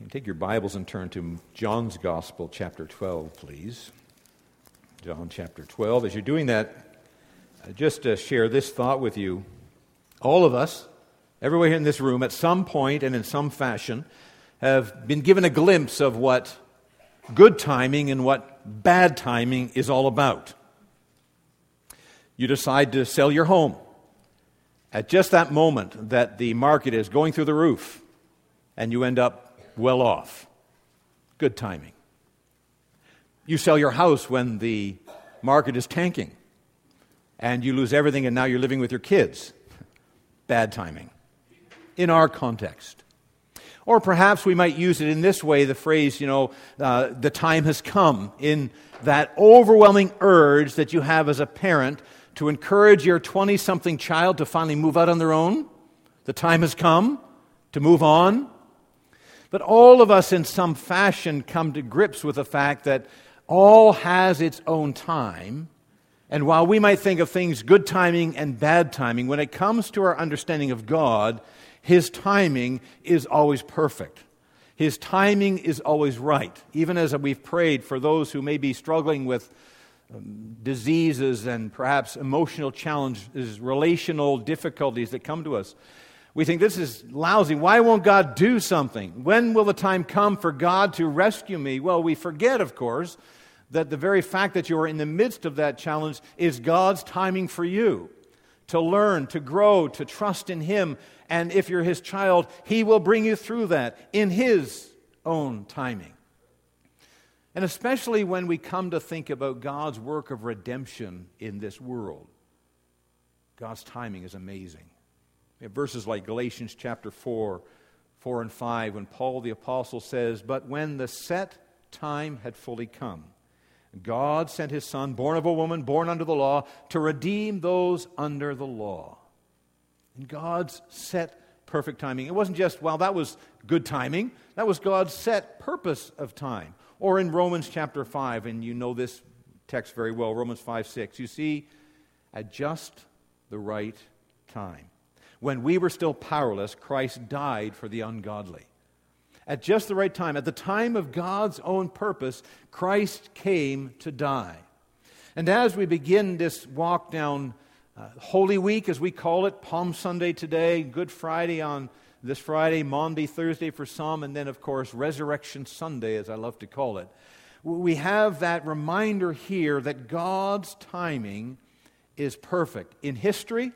Take your Bibles and turn to John's Gospel, chapter 12, please. John chapter 12. As you're doing that, just to share this thought with you. All of us, everywhere here in this room, at some point and in some fashion, have been given a glimpse of what good timing and what bad timing is all about. You decide to sell your home at just that moment that the market is going through the roof, and you end up well off. Good timing. You sell your house when the market is tanking, and you lose everything, and now you're living with your kids. Bad timing. In our context. Or perhaps we might use it in this way, the phrase, the time has come, in that overwhelming urge that you have as a parent to encourage your 20-something child to finally move out on their own. The time has come to move on. But all of us in some fashion come to grips with the fact that all has its own time. And while we might think of things good timing and bad timing, when it comes to our understanding of God, His timing is always perfect. His timing is always right. Even as we've prayed for those who may be struggling with diseases and perhaps emotional challenges, relational difficulties that come to us, we think this is lousy. Why won't God do something? When will the time come for God to rescue me? Well, we forget, of course, that the very fact that you are in the midst of that challenge is God's timing for you to learn, to grow, to trust in Him. And if you're His child, He will bring you through that in His own timing. And especially when we come to think about God's work of redemption in this world, God's timing is amazing. We have verses like Galatians chapter 4 and 5, when Paul the Apostle says, "But when the set time had fully come, God sent His Son, born of a woman, born under the law, to redeem those under the law." In God's set perfect timing. It wasn't just, that was good timing. That was God's set purpose of time. Or in Romans chapter 5, and you know this text very well, Romans 5:6, you see, at just the right time. When we were still powerless, Christ died for the ungodly. At just the right time, at the time of God's own purpose, Christ came to die. And as we begin this walk down Holy Week, as we call it, Palm Sunday today, Good Friday on this Friday, Maundy Thursday for some, and then, of course, Resurrection Sunday, as I love to call it, we have that reminder here that God's timing is perfect in history,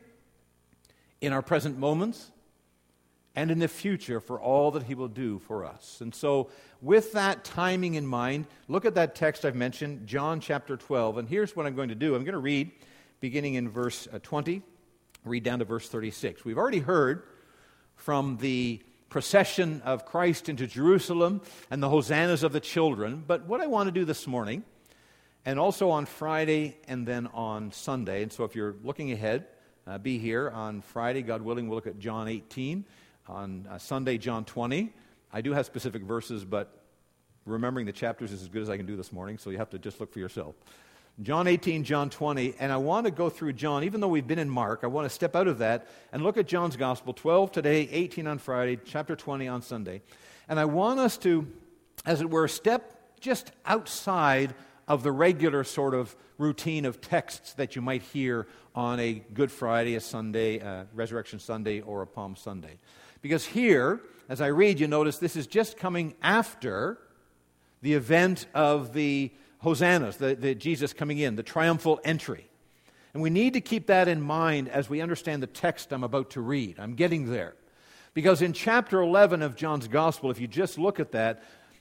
in our present moments, and in the future for all that He will do for us. And so, with that timing in mind, look at that text I've mentioned, John chapter 12. And here's what I'm going to do. I'm going to read, beginning in verse 20, read down to verse 36. We've already heard from the procession of Christ into Jerusalem and the hosannas of the children. But what I want to do this morning, and also on Friday and then on Sunday, and so if you're looking ahead, be here on Friday, God willing, we'll look at John 18. On Sunday, John 20. I do have specific verses, but remembering the chapters is as good as I can do this morning, so you have to just look for yourself. John 18, John 20, and I want to go through John. Even though we've been in Mark, I want to step out of that and look at John's Gospel, 12 today, 18 on Friday, chapter 20 on Sunday. And I want us to, as it were, step just outside of the regular sort of routine of texts that you might hear on a Good Friday, a Sunday, Resurrection Sunday, or a Palm Sunday. Because here, as I read, you notice this is just coming after the event of the hosannas, the Jesus coming in, the triumphal entry. And we need to keep that in mind as we understand the text I'm about to read. I'm getting there. Because in chapter 11 of John's Gospel, if you just look at that,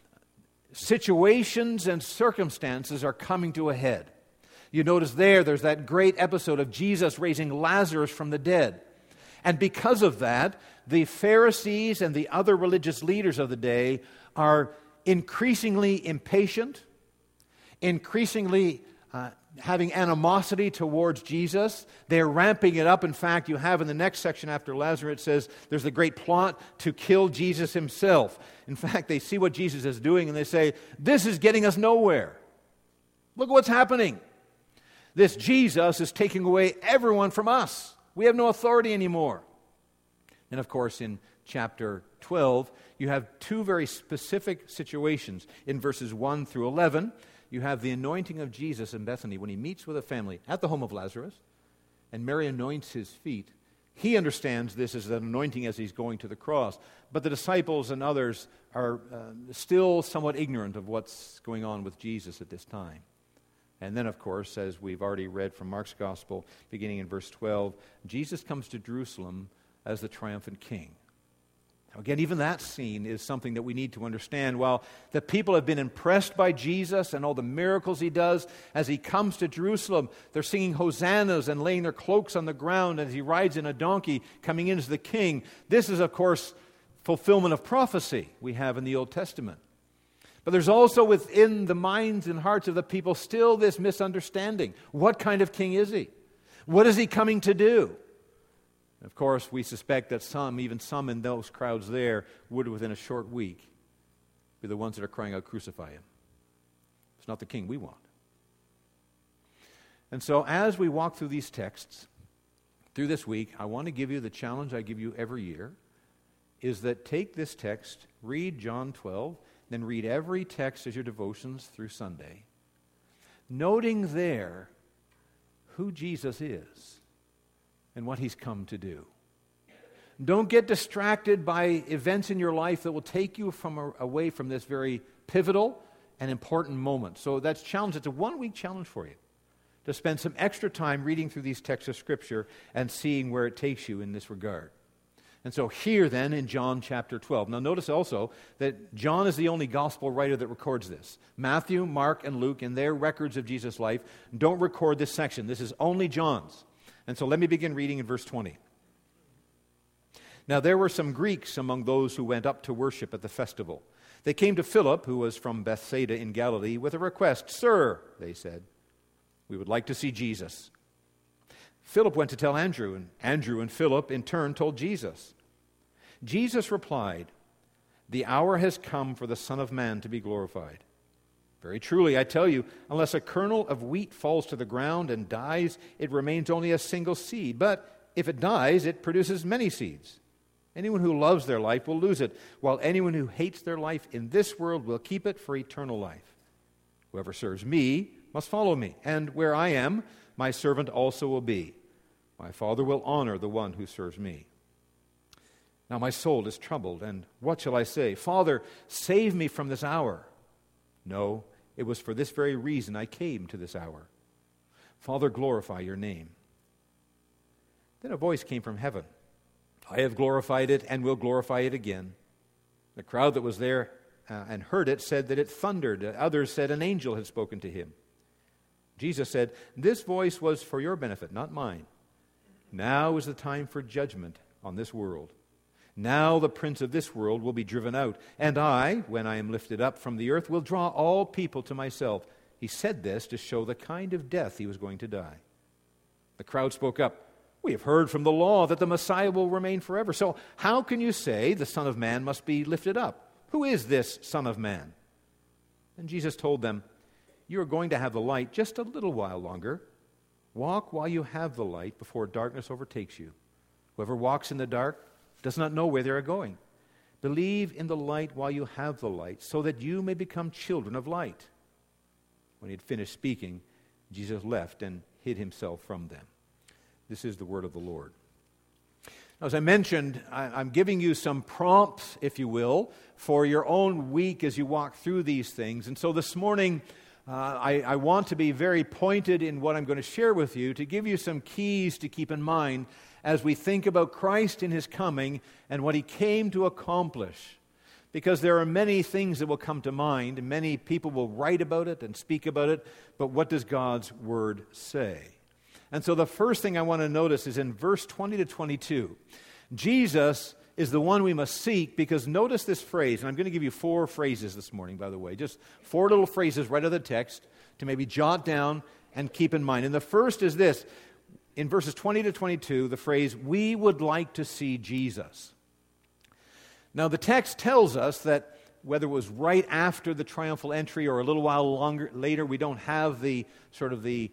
situations and circumstances are coming to a head. You notice there's that great episode of Jesus raising Lazarus from the dead. And because of that, the Pharisees and the other religious leaders of the day are increasingly impatient, increasingly having animosity towards Jesus. They're ramping it up. In fact, you have in the next section after Lazarus, it says there's a great plot to kill Jesus Himself. In fact, they see what Jesus is doing and they say, this is getting us nowhere. Look what's happening. This Jesus is taking away everyone from us. We have no authority anymore. And of course, in chapter 12, you have two very specific situations. In verses 1 through 11, you have the anointing of Jesus in Bethany when he meets with a family at the home of Lazarus, and Mary anoints his feet. He understands this as an anointing as he's going to the cross, but the disciples and others are still somewhat ignorant of what's going on with Jesus at this time. And then, of course, as we've already read from Mark's Gospel, beginning in verse 12, Jesus comes to Jerusalem as the triumphant king. Now, again, even that scene is something that we need to understand. While the people have been impressed by Jesus and all the miracles he does, as he comes to Jerusalem, they're singing hosannas and laying their cloaks on the ground as he rides in a donkey, coming in as the king. This is, of course, fulfillment of prophecy we have in the Old Testament. But there's also within the minds and hearts of the people still this misunderstanding. What kind of king is he? What is he coming to do? Of course, we suspect that some in those crowds there, would within a short week be the ones that are crying out, "Crucify him." It's not the king we want. And so as we walk through these texts, through this week, I want to give you the challenge I give you every year, is that take this text, read John 12, then read every text as your devotions through Sunday, noting there who Jesus is and what he's come to do. Don't get distracted by events in your life that will take you away from this very pivotal and important moment. So that's challenge. It's a 1-week challenge for you to spend some extra time reading through these texts of Scripture and seeing where it takes you in this regard. And so here then in John chapter 12. Now notice also that John is the only gospel writer that records this. Matthew, Mark, and Luke, in their records of Jesus' life, don't record this section. This is only John's. And so let me begin reading in verse 20. Now there were some Greeks among those who went up to worship at the festival. They came to Philip, who was from Bethsaida in Galilee, with a request. "Sir," they said, "we would like to see Jesus." Philip went to tell Andrew, and Andrew and Philip in turn told Jesus. Jesus replied, "The hour has come for the Son of Man to be glorified. Very truly, I tell you, unless a kernel of wheat falls to the ground and dies, it remains only a single seed. But if it dies, it produces many seeds. Anyone who loves their life will lose it, while anyone who hates their life in this world will keep it for eternal life. Whoever serves me must follow me, and where I am, my servant also will be. My Father will honor the one who serves me. Now my soul is troubled, and what shall I say? Father, save me from this hour. No, it was for this very reason I came to this hour. Father, glorify your name." Then a voice came from heaven. "I have glorified it and will glorify it again." The crowd that was there and heard it said that it thundered. Others said an angel had spoken to him. Jesus said, "This voice was for your benefit, not mine. Now is the time for judgment on this world. Now the prince of this world will be driven out, and I, when I am lifted up from the earth, will draw all people to myself." He said this to show the kind of death he was going to die. The crowd spoke up. "We have heard from the law that the Messiah will remain forever. So how can you say the Son of Man must be lifted up? Who is this Son of Man?" And Jesus told them, "You are going to have the light just a little while longer. Walk while you have the light before darkness overtakes you. Whoever walks in the dark does not know where they are going. Believe in the light while you have the light, so that you may become children of light." When he had finished speaking, Jesus left and hid himself from them. This is the word of the Lord. Now, as I mentioned, I'm giving you some prompts, if you will, for your own week as you walk through these things. And so this morning, I want to be very pointed in what I'm going to share with you, to give you some keys to keep in mind as we think about Christ in his coming and what he came to accomplish. Because there are many things that will come to mind, and many people will write about it and speak about it, but what does God's word say? And so the first thing I want to notice is in verse 20 to 22. Jesus is the one we must seek, because notice this phrase, and I'm going to give you 4 phrases this morning, by the way, just 4 little phrases right out of the text to maybe jot down and keep in mind. And the first is this. In verses 20 to 22, the phrase, "We would like to see Jesus." Now, the text tells us that whether it was right after the triumphal entry or a little while longer later, we don't have the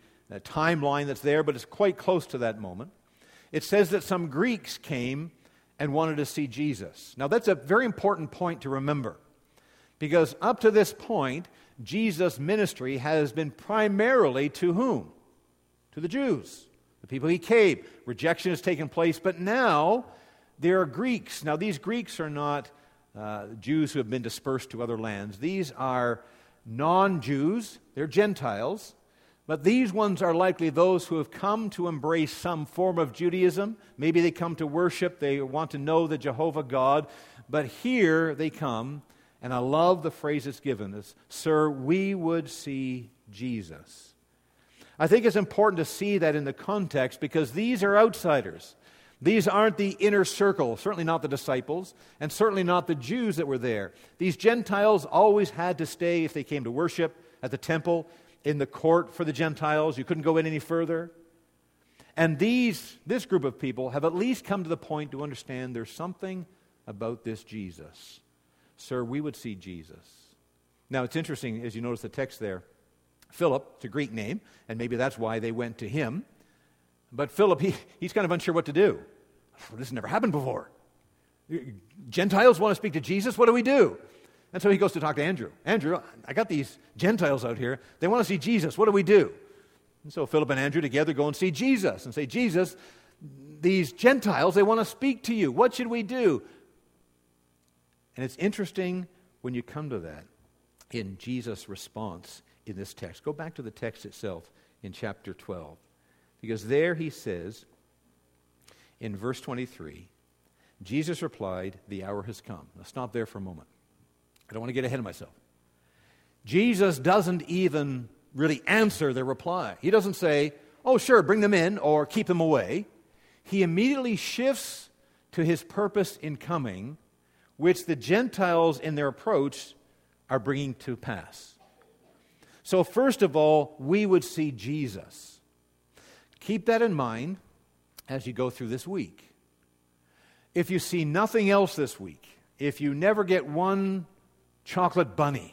timeline that's there, but it's quite close to that moment. It says that some Greeks came and wanted to see Jesus. Now, that's a very important point to remember, because up to this point, Jesus' ministry has been primarily to whom? To the Jews, the people he came. Rejection has taken place, but now there are Greeks. Now, these Greeks are not Jews who have been dispersed to other lands. These are non-Jews. They're Gentiles. But these ones are likely those who have come to embrace some form of Judaism. Maybe they come to worship. They want to know the Jehovah God. But here they come, and I love the phrase it's given as, "Sir, we would see Jesus." I think it's important to see that in the context because these are outsiders. These aren't the inner circle, certainly not the disciples, and certainly not the Jews that were there. These Gentiles always had to stay, if they came to worship, at the temple, in the court for the Gentiles. You couldn't go in any further. And this group of people have at least come to the point to understand there's something about this Jesus. Sir, we would see Jesus. Now, it's interesting, as you notice the text there, Philip, it's a Greek name, and maybe that's why they went to him. But Philip, he's kind of unsure what to do. This has never happened before. Gentiles want to speak to Jesus? What do we do? And so he goes to talk to Andrew. Andrew, I got these Gentiles out here. They want to see Jesus. What do we do? And so Philip and Andrew together go and see Jesus and say, Jesus, these Gentiles, they want to speak to you. What should we do? And it's interesting when you come to that in Jesus' response in this text. Go back to the text itself in chapter 12. Because there he says, in verse 23, Jesus replied, "The hour has come." Now stop there for a moment. I don't want to get ahead of myself. Jesus doesn't even really answer their reply. He doesn't say, "Oh, sure, bring them in," or "keep them away." He immediately shifts to his purpose in coming, which the Gentiles in their approach are bringing to pass. So first of all, we would see Jesus. Keep that in mind as you go through this week. If you see nothing else this week, if you never get one chocolate bunny,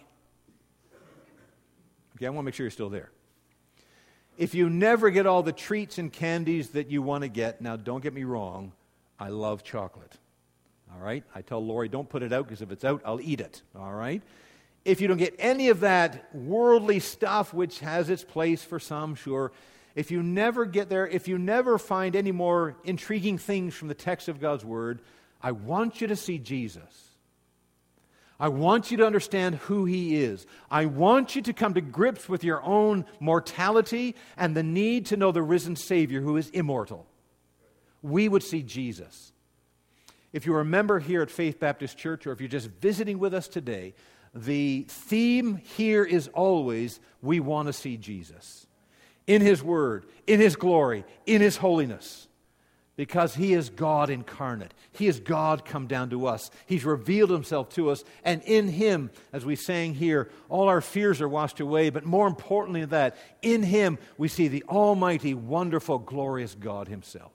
okay, I want to make sure you're still there. If you never get all the treats and candies that you want to get, now don't get me wrong, I love chocolate. All right? I tell Lori, don't put it out because if it's out, I'll eat it. All right? If you don't get any of that worldly stuff, which has its place for some, sure. If you never get there, if you never find any more intriguing things from the text of God's Word, I want you to see Jesus. I want you to understand who He is. I want you to come to grips with your own mortality and the need to know the risen Savior who is immortal. We would see Jesus. If you're a member here at Faith Baptist Church, or if you're just visiting with us today, the theme here is always, we want to see Jesus. In His Word, in His glory, in His holiness. Because He is God incarnate. He is God come down to us. He's revealed Himself to us. And in Him, as we sang here, all our fears are washed away. But more importantly than that, in Him we see the almighty, wonderful, glorious God Himself.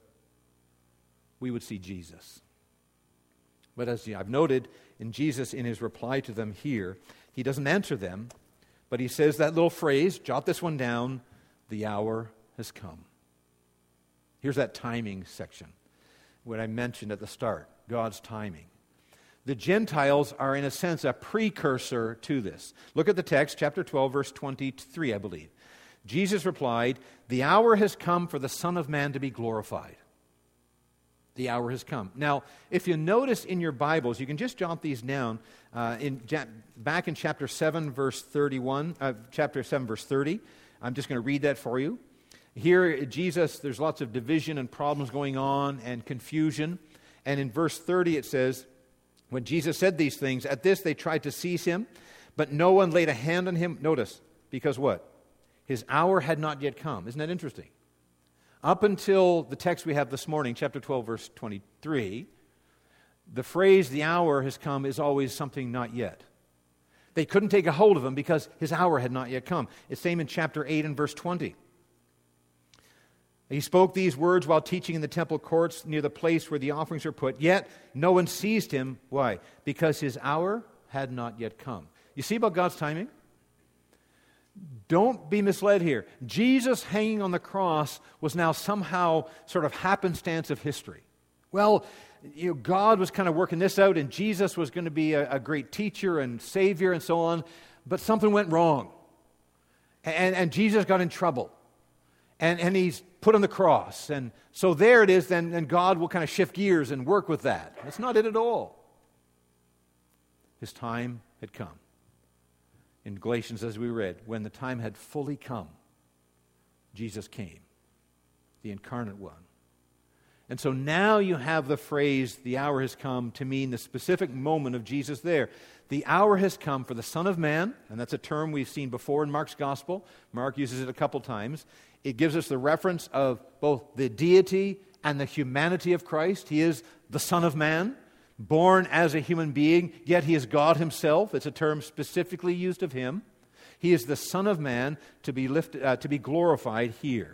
We would see Jesus. But as I've noted, in Jesus, in His reply to them here, He doesn't answer them, but He says that little phrase, jot this one down, the hour has come. Here's that timing section, what I mentioned at the start, God's timing. The Gentiles are, in a sense, a precursor to this. Look at the text, chapter 12, verse 23, I believe. Jesus replied, "The hour has come for the Son of Man to be glorified." The hour has come. Now, if you notice in your Bibles, you can just jot these down. Back in chapter 7, verse 31, chapter 7, verse 30. I'm just going to read that for you. Here, Jesus, there's lots of division and problems going on and confusion. And in verse 30 it says, when Jesus said these things, at this they tried to seize Him, but no one laid a hand on Him. Notice, because what? His hour had not yet come. Isn't that interesting? Up until the text we have this morning, chapter 12, verse 23, the phrase, the hour has come, is always something not yet. They couldn't take a hold of Him because His hour had not yet come. It's same in chapter 8 and verse 20. He spoke these words while teaching in the temple courts near the place where the offerings were put. Yet no one seized Him. Why? Because His hour had not yet come. You see about God's timing? Don't be misled here. Jesus hanging on the cross was now somehow sort of happenstance of history. Well, God was kind of working this out, and Jesus was going to be a great teacher and Savior and so on, but something went wrong. And Jesus got in trouble. And he's put on the cross. And so there it is, then God will kind of shift gears and work with that. That's not it at all. His time had come. In Galatians, as we read, when the time had fully come, Jesus came, the incarnate one. And so now you have the phrase, the hour has come, to mean the specific moment of Jesus there. The hour has come for the Son of Man, and that's a term we've seen before in Mark's Gospel. Mark uses it a couple times. It gives us the reference of both the deity and the humanity of Christ. He is the Son of Man, born as a human being, yet he is God himself. It's a term specifically used of him. He is the Son of Man to be glorified here.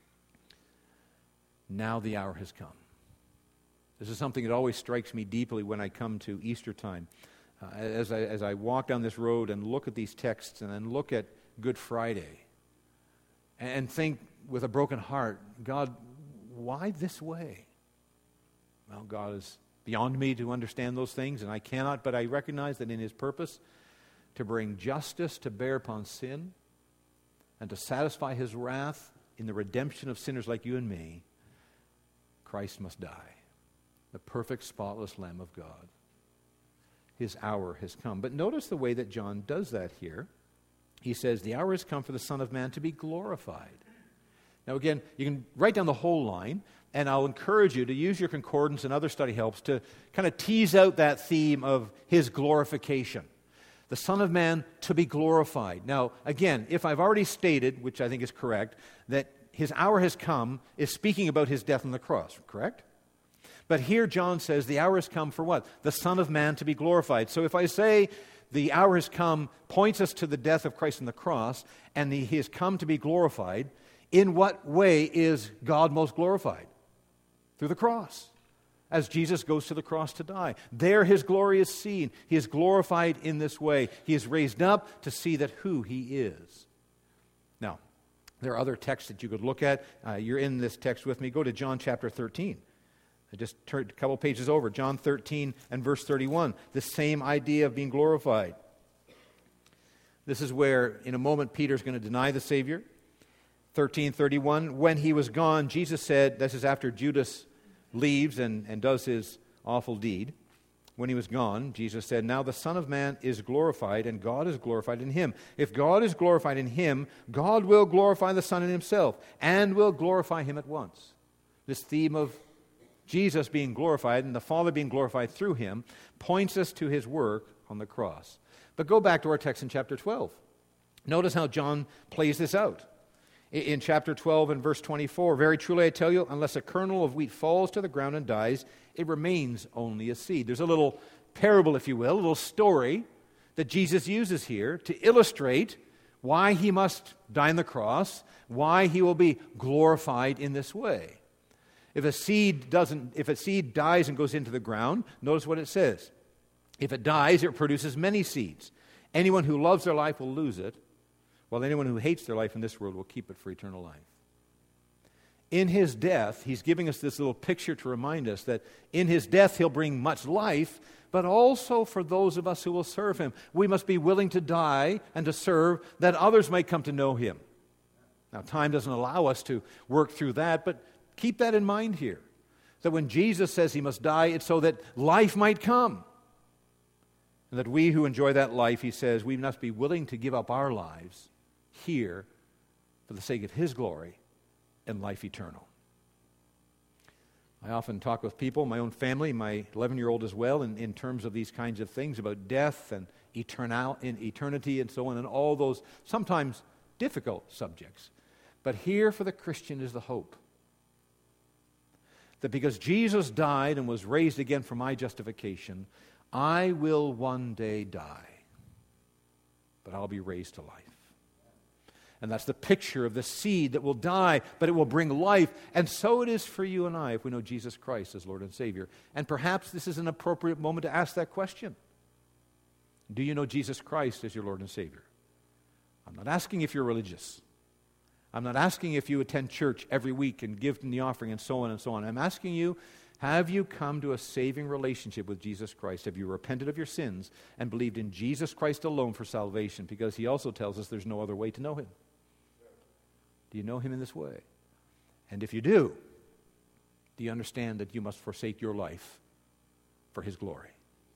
Now the hour has come. This is something that always strikes me deeply when I come to Easter time. As I walk down this road and look at these texts and then look at Good Friday and think with a broken heart, God, why this way? Well, God is beyond me to understand those things, and I cannot, but I recognize that in His purpose to bring justice to bear upon sin and to satisfy His wrath in the redemption of sinners like you and me, Christ must die, the perfect, spotless Lamb of God. His hour has come. But notice the way that John does that here. He says, the hour has come for the Son of Man to be glorified. Now again, you can write down the whole line, and I'll encourage you to use your concordance and other study helps to kind of tease out that theme of His glorification. The Son of Man to be glorified. Now, again, if I've already stated, which I think is correct, that His hour has come is speaking about His death on the cross, correct? But here John says the hour has come for what? The Son of Man to be glorified. So if I say the hour has come points us to the death of Christ on the cross, and He has come to be glorified, in what way is God most glorified? Through the cross. As Jesus goes to the cross to die. There His glory is seen. He is glorified in this way. He is raised up to see that who He is. Now, there are other texts that you could look at. You're in this text with me. Go to John chapter 13. I just turned a couple pages over. John 13 and verse 31. The same idea of being glorified. This is where, in a moment, Peter's going to deny the Savior. 13:31. When He was gone, Jesus said, this is after Judas leaves and does his awful deed. When He was gone, Jesus said, now the Son of Man is glorified, and God is glorified in Him. If God is glorified in Him, God will glorify the Son in Himself, and will glorify Him at once. This theme of Jesus being glorified and the Father being glorified through Him points us to His work on the cross. But go back to our text in chapter 12. Notice how John plays this out. In chapter 12 and verse 24, very truly I tell you, unless a kernel of wheat falls to the ground and dies, it remains only a seed. There's a little parable, if you will, a little story that Jesus uses here to illustrate why He must die on the cross, why He will be glorified in this way. If a seed dies and goes into the ground, notice what it says. If it dies, it produces many seeds. Anyone who loves their life will lose it, while anyone who hates their life in this world will keep it for eternal life. In His death, He's giving us this little picture to remind us that in His death He'll bring much life, but also for those of us who will serve Him. We must be willing to die and to serve that others might come to know Him. Now, time doesn't allow us to work through that, but keep that in mind here. That when Jesus says He must die, it's so that life might come. And that we who enjoy that life, He says, we must be willing to give up our lives here for the sake of His glory and life eternal. I often talk with people, my own family, my 11-year-old as well, in terms of these kinds of things about death and eternity and so on, and all those sometimes difficult subjects. But here for the Christian is the hope that because Jesus died and was raised again for my justification, I will one day die, but I'll be raised to life. And that's the picture of the seed that will die, but it will bring life. And so it is for you and I if we know Jesus Christ as Lord and Savior. And perhaps this is an appropriate moment to ask that question. Do you know Jesus Christ as your Lord and Savior? I'm not asking if you're religious. I'm not asking if you attend church every week and give in the offering and so on and so on. I'm asking you Have you come to a saving relationship with Jesus Christ? Have you repented of your sins and believed in Jesus Christ alone for salvation? Because he also tells us there's no other way to know him. Do you know him in this way? And if you do you understand that you must forsake your life for his glory?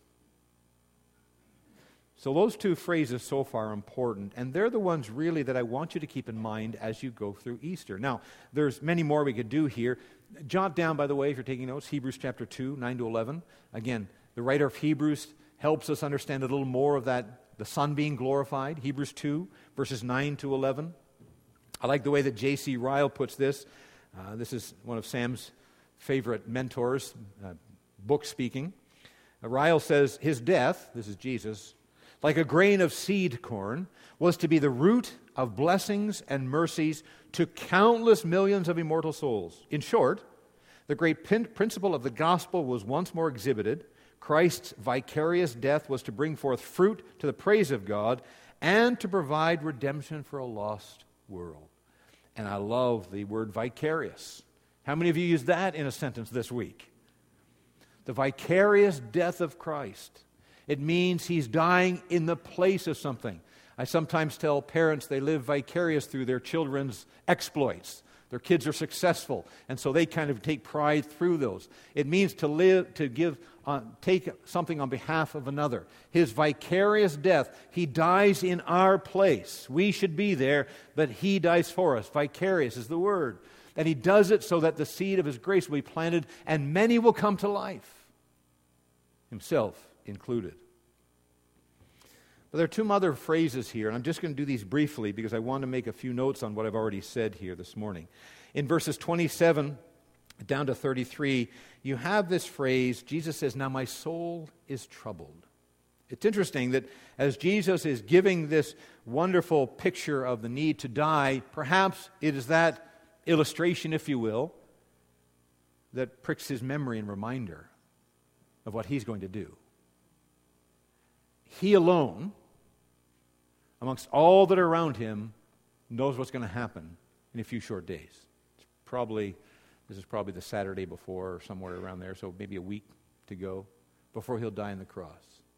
So those two phrases so far are important, and they're the ones really that I want you to keep in mind as you go through Easter. Now, there's many more we could do here. Jot down, by the way, if you're taking notes, Hebrews chapter 2, 9 to 11. Again, the writer of Hebrews helps us understand a little more of that, the Son being glorified. Hebrews 2, verses 9 to 11. I like the way that J.C. Ryle puts this. This is one of Sam's favorite mentors, book speaking. Ryle says, his death, this is Jesus, like a grain of seed corn, was to be the root of blessings and mercies to countless millions of immortal souls. In short, the great principle of the gospel was once more exhibited. Christ's vicarious death was to bring forth fruit to the praise of God and to provide redemption for a lost world. And I love the word vicarious. How many of you used that in a sentence this week? The vicarious death of Christ. It means he's dying in the place of something. I sometimes tell parents they live vicarious through their children's exploits. Their kids are successful, and so they kind of take pride through those. It means to live, to give, take something on behalf of another. His vicarious death, he dies in our place. We should be there, but he dies for us. Vicarious is the word. And he does it so that the seed of his grace will be planted, and many will come to life, himself included. But there are two other phrases here, and I'm just going to do these briefly because I want to make a few notes on what I've already said here this morning. In verses 27 down to 33, you have this phrase, Jesus says, "Now my soul is troubled." It's interesting that as Jesus is giving this wonderful picture of the need to die, perhaps it is that illustration, if you will, that pricks his memory and reminder of what he's going to do. He alone, amongst all that are around him, knows what's going to happen in a few short days. This is probably the Saturday before or somewhere around there, so maybe a week to go before he'll die on the cross.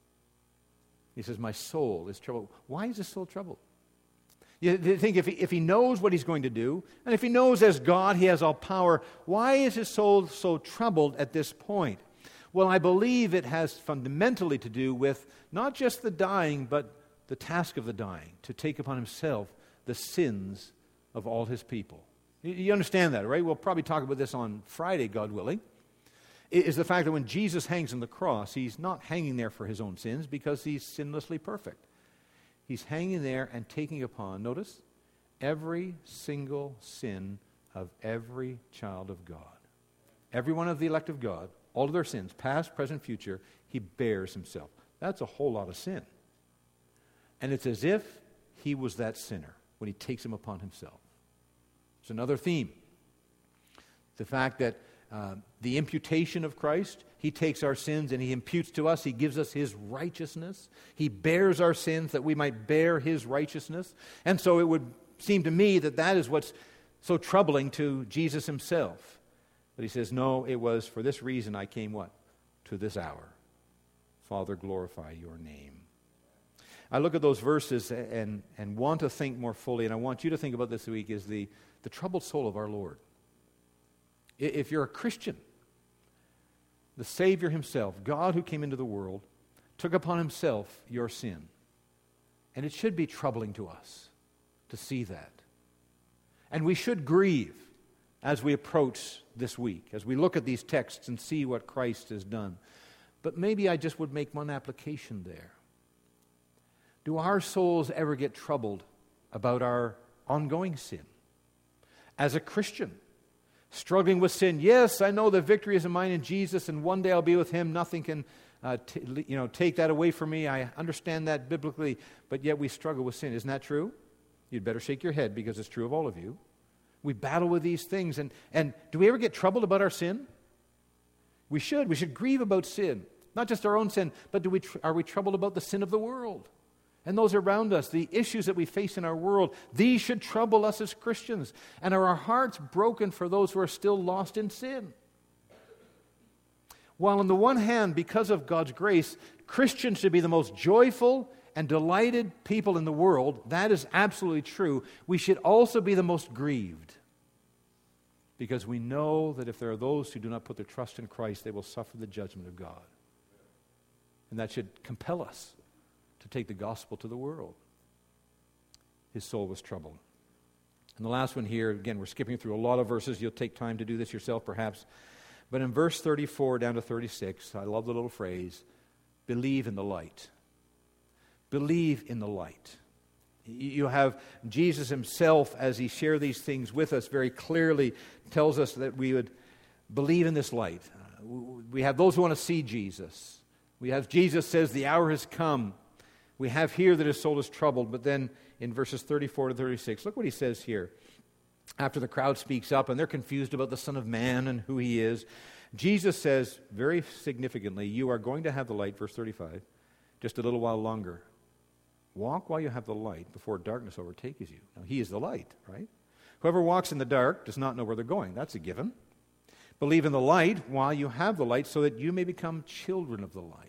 He says, my soul is troubled. Why is his soul troubled? You think if he knows what he's going to do, and if he knows as God he has all power, why is his soul so troubled at this point? Well, I believe it has fundamentally to do with not just the dying, but the task of the dying, to take upon himself the sins of all his people. You understand that, right? We'll probably talk about this on Friday, God willing. It is the fact that when Jesus hangs on the cross, he's not hanging there for his own sins because he's sinlessly perfect. He's hanging there and taking upon, notice, every single sin of every child of God. Every one of the elect of God, all of their sins, past, present, future, he bears himself. That's a whole lot of sin. And it's as if he was that sinner when he takes him upon himself. It's another theme. The fact that the imputation of Christ, he takes our sins and he imputes to us. He gives us his righteousness. He bears our sins that we might bear his righteousness. And so it would seem to me that that is what's so troubling to Jesus himself. But he says, no, it was for this reason I came what? To this hour. Father, glorify your name. I look at those verses and want to think more fully, and I want you to think about this week, is the troubled soul of our Lord. If you're a Christian, the Savior himself, God who came into the world, took upon himself your sin. And it should be troubling to us to see that. And we should grieve as we approach this week, as we look at these texts and see what Christ has done. But maybe I just would make one application there. Do our souls ever get troubled about our ongoing sin? As a Christian, struggling with sin, yes, I know the victory is mine in Jesus, and one day I'll be with him. Nothing can take that away from me. I understand that biblically, but yet we struggle with sin. Isn't that true? You'd better shake your head because it's true of all of you. We battle with these things, and do we ever get troubled about our sin? We should. We should grieve about sin. Not just our own sin, but are we troubled about the sin of the world? And those around us, the issues that we face in our world, these should trouble us as Christians. And are our hearts broken for those who are still lost in sin? While on the one hand, because of God's grace, Christians should be the most joyful and delighted people in the world, that is absolutely true, we should also be the most grieved. Because we know that if there are those who do not put their trust in Christ, they will suffer the judgment of God. And that should compel us to take the gospel to the world. His soul was troubled. And the last one here, again, we're skipping through a lot of verses. You'll take time to do this yourself, perhaps. But in verse 34 down to 36, I love the little phrase, believe in the light. Believe in the light. You have Jesus himself, as he shared these things with us, very clearly tells us that we would believe in this light. We have those who want to see Jesus. We have Jesus says, the hour has come. We have here that his soul is troubled. But then in verses 34 to 36, look what he says here. After the crowd speaks up and they're confused about the Son of Man and who he is, Jesus says very significantly, you are going to have the light, verse 35, just a little while longer. Walk while you have the light before darkness overtakes you. Now, he is the light, right? Whoever walks in the dark does not know where they're going. That's a given. Believe in the light while you have the light so that you may become children of the light.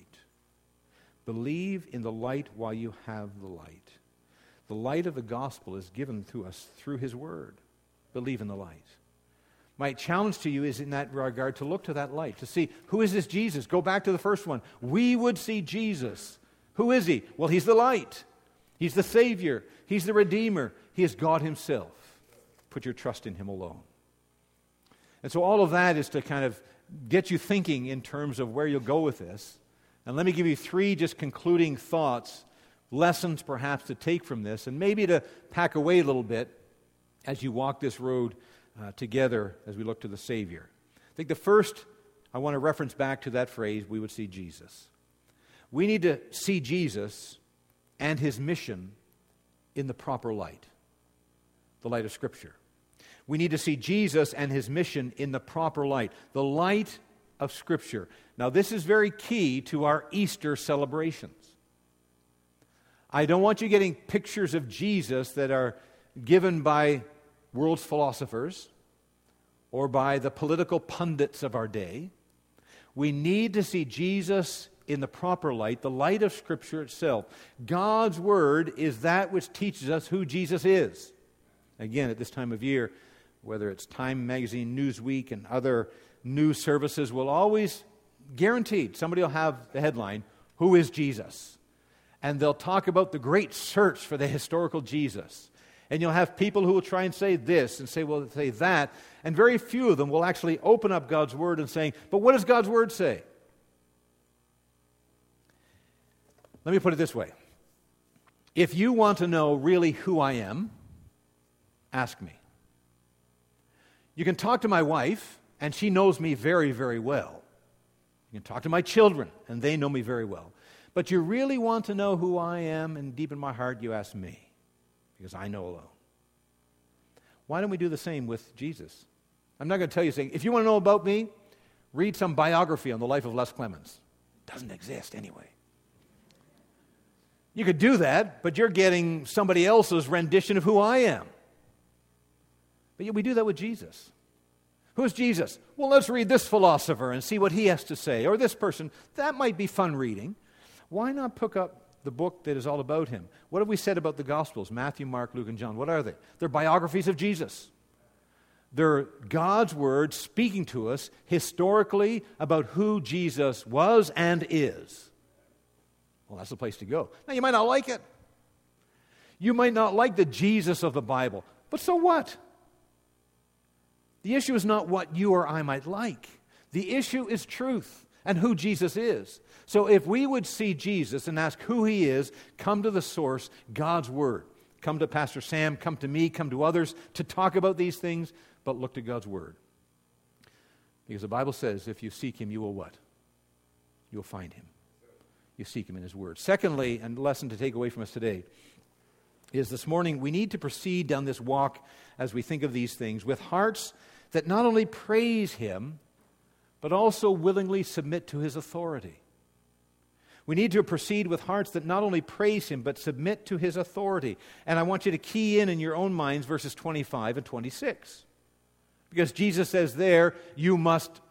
Believe in the light while you have the light. The light of the gospel is given to us through his word. Believe in the light. My challenge to you is in that regard to look to that light, to see, who is this Jesus? Go back to the first one. We would see Jesus. Who is he? Well, he's the light. He's the Savior. He's the Redeemer. He is God himself. Put your trust in him alone. And so all of that is to kind of get you thinking in terms of where you'll go with this. And let me give you three just concluding thoughts, lessons perhaps to take from this, and maybe to pack away a little bit as you walk this road together as we look to the Savior. I think the first, I want to reference back to that phrase, we would see Jesus. We need to see Jesus and his mission in the proper light, the light of Scripture. We need to see Jesus and his mission in the proper light, the light of Scripture. Now, this is very key to our Easter celebrations. I don't want you getting pictures of Jesus that are given by world's philosophers or by the political pundits of our day. We need to see Jesus in the proper light, the light of Scripture itself. God's Word is that which teaches us who Jesus is. Again, at this time of year, whether it's Time Magazine, Newsweek, and other news services, will always, guaranteed, somebody will have the headline, who is Jesus? And they'll talk about the great search for the historical Jesus. And you'll have people who will try and say this and say that, and very few of them will actually open up God's Word and saying, but what does God's Word say? Let me put it this way. If you want to know really who I am, ask me. You can talk to my wife, and she knows me very, very well. You can talk to my children, and they know me very well. But you really want to know who I am, and deep in my heart, you ask me, because I know alone. Why don't we do the same with Jesus? I'm not going to tell you, saying, if you want to know about me, read some biography on the life of Les Clemens. It doesn't exist anyway. You could do that, but you're getting somebody else's rendition of who I am. But yet we do that with Jesus. Who's Jesus? Well, let's read this philosopher and see what he has to say. Or this person. That might be fun reading. Why not pick up the book that is all about him? What have we said about the Gospels? Matthew, Mark, Luke, and John. What are they? They're biographies of Jesus. They're God's Word speaking to us historically about who Jesus was and is. Well, that's the place to go. Now, you might not like it. You might not like the Jesus of the Bible. But so what? The issue is not what you or I might like. The issue is truth and who Jesus is. So if we would see Jesus and ask who he is, come to the source, God's Word. Come to Pastor Sam, come to me, come to others to talk about these things, but look to God's Word. Because the Bible says if you seek him, you will what? You'll find him. You seek him in his Word. Secondly, and the lesson to take away from us today, is this morning we need to proceed down this walk as we think of these things with hearts that not only praise him, but also willingly submit to his authority. We need to proceed with hearts that not only praise him, but submit to his authority. And I want you to key in your own minds verses 25 and 26. Because Jesus says there, you must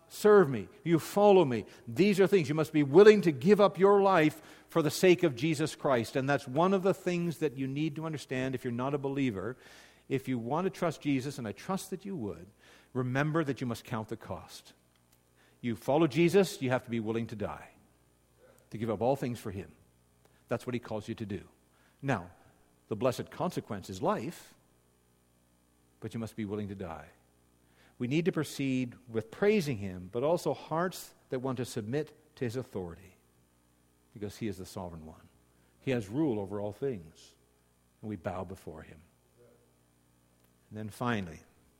serve me, you follow me. These are things. You must be willing to give up your life for the sake of Jesus Christ. And that's one of the things that you need to understand if you're not a believer. If you want to trust Jesus, and I trust that you would, remember that you must count the cost. You follow Jesus, you have to be willing to die, to give up all things for Him. That's what He calls you to do. Now, the blessed consequence is life, but you must be willing to die. We need to proceed with praising Him, but also hearts that want to submit to His authority, because He is the sovereign one. He has rule over all things, and we bow before Him. And then finally,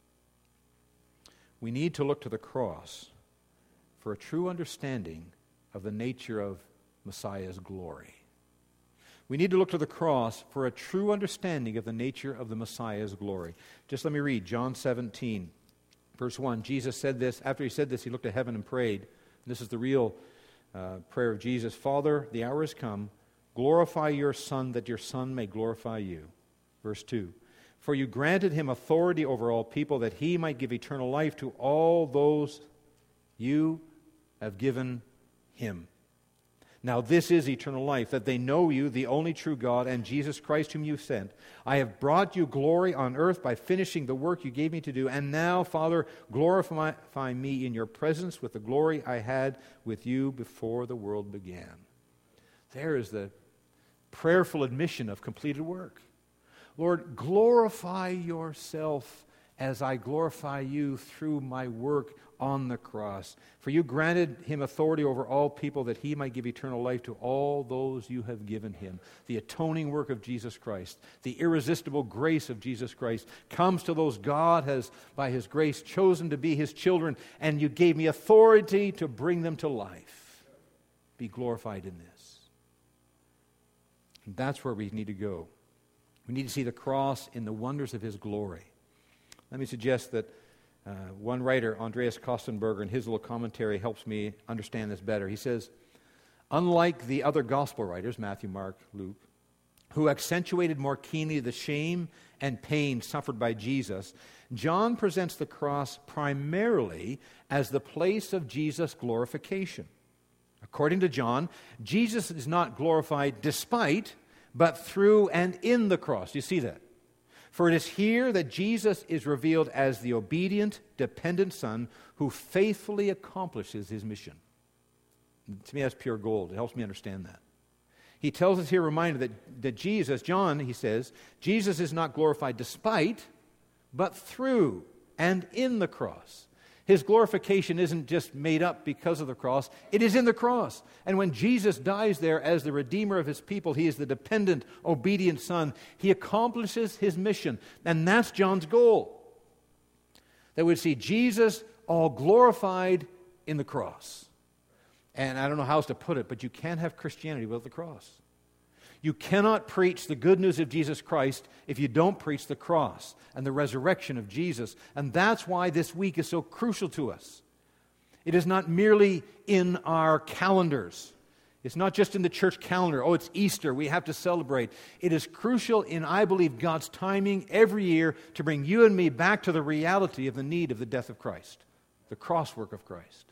we need to look to the cross for a true understanding of the nature of Messiah's glory. We need to look to the cross for a true understanding of the nature of the Messiah's glory. Just let me read John 17, verse 1. Jesus said this. After He said this, He looked to heaven and prayed. This is the real prayer of Jesus. Father, the hour has come. Glorify your Son, that your Son may glorify you. Verse 2. For you granted Him authority over all people, that He might give eternal life to all those you have given Him. Now this is eternal life, that they know you, the only true God, and Jesus Christ whom you sent. I have brought you glory on earth by finishing the work you gave me to do. And now, Father, glorify me in your presence with the glory I had with you before the world began. There is the prayerful admission of completed work. Lord, glorify yourself as I glorify you through my work on the cross. For you granted Him authority over all people, that He might give eternal life to all those you have given Him. The atoning work of Jesus Christ, the irresistible grace of Jesus Christ comes to those God has, by His grace, chosen to be His children, and you gave me authority to bring them to life. Be glorified in this. And that's where we need to go. We need to see the cross in the wonders of His glory. Let me suggest that one writer, Andreas Kostenberger, in his little commentary helps me understand this better. He says, unlike the other gospel writers, Matthew, Mark, Luke, who accentuated more keenly the shame and pain suffered by Jesus, John presents the cross primarily as the place of Jesus' glorification. According to John, Jesus is not glorified despite, but through and in the cross. You see that? For it is here that Jesus is revealed as the obedient, dependent Son who faithfully accomplishes His mission. To me, that's pure gold. It helps me understand that. He tells us here, reminded that Jesus, John, he says, Jesus is not glorified despite, but through and in the cross. His glorification isn't just made up because of the cross. It is in the cross. And when Jesus dies there as the Redeemer of His people, He is the dependent, obedient Son. He accomplishes His mission. And that's John's goal. That we'd see Jesus all glorified in the cross. And I don't know how else to put it, but you can't have Christianity without the cross. You cannot preach the good news of Jesus Christ if you don't preach the cross and the resurrection of Jesus. And that's why this week is so crucial to us. It is not merely in our calendars. It's not just in the church calendar. Oh, it's Easter, we have to celebrate. It is crucial in, I believe, God's timing every year to bring you and me back to the reality of the need of the death of Christ, the cross work of Christ.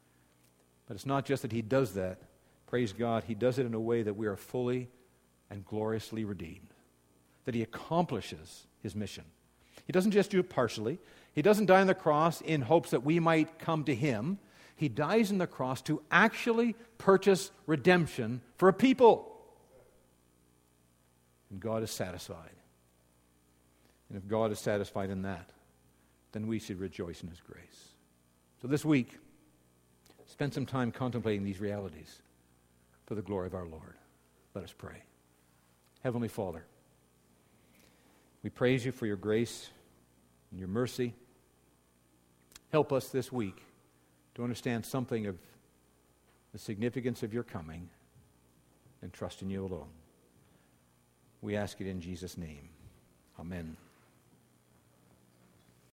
But it's not just that He does that. Praise God, He does it in a way that we are fully and gloriously redeemed, that He accomplishes His mission. He doesn't just do it partially. He doesn't die on the cross in hopes that we might come to Him. He dies on the cross to actually purchase redemption for a people. And God is satisfied. And if God is satisfied in that, then we should rejoice in His grace. So this week, spend some time contemplating these realities for the glory of our Lord. Let us pray. Heavenly Father, we praise You for Your grace and Your mercy. Help us this week to understand something of the significance of Your coming and trust in You alone. We ask it in Jesus' name. Amen.